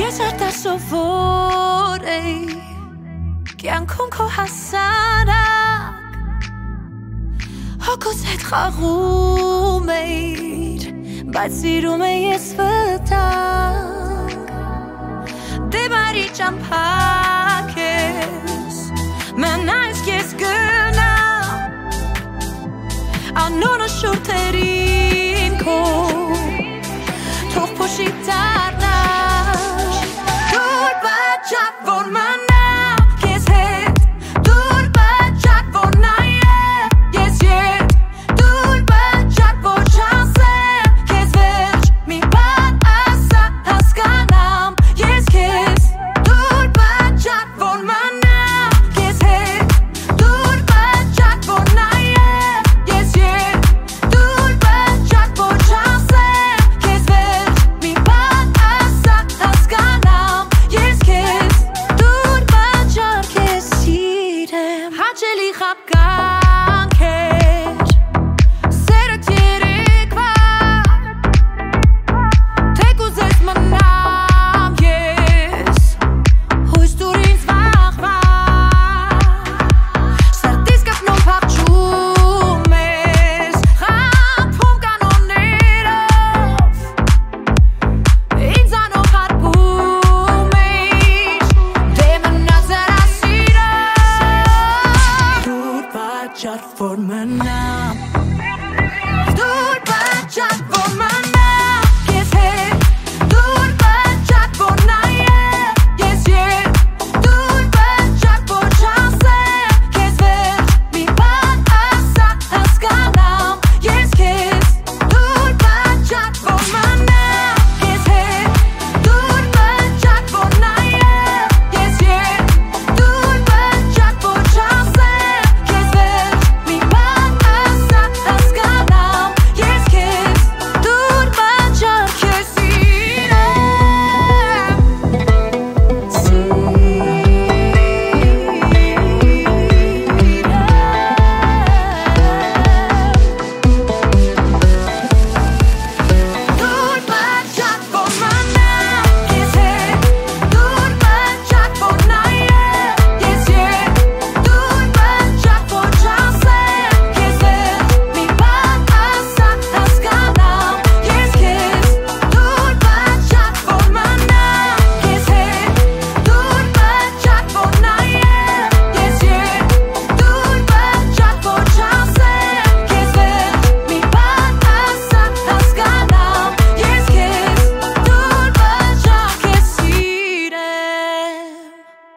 Ես արտասովոր էի կյանքում քո հասարակ Հոգուս հետ խաղում էիր Բայց սիրում է ես վտանգ Դե բարի ճամփակ ես Մնայս ես գնամ Անոնը շուրթերին քո Թող փոշի դառնար Դուր բաճակ որ մնամ քեզ հետ Դուր բաճակ որ նայեմ ես ետ Դուր բաճակ որ չասեմ քեզ վերջ Մի բան ասա հասկանամ ես քեզ Դուր բաճակ որ մնամ քեզ հետ Դուր բաճակ որ նայեմ ես ետ Դուր բաճակ որ չասեմ քեզ վերջ Մի բան ասա հասկանամ ես քեզ Դուր բաճակ ես սիրեմ Հաճելի խապկանքեր Սերդ երեկվա Թեք ուզես մնամ ես Հույս դուր ինձ վաղվա Սրտիս կպնում փախչում ես Խամփում կանոններով Ինձանով հարբում էիր Դե մնաց զրասիրով Դուր բաճակ որ մնամ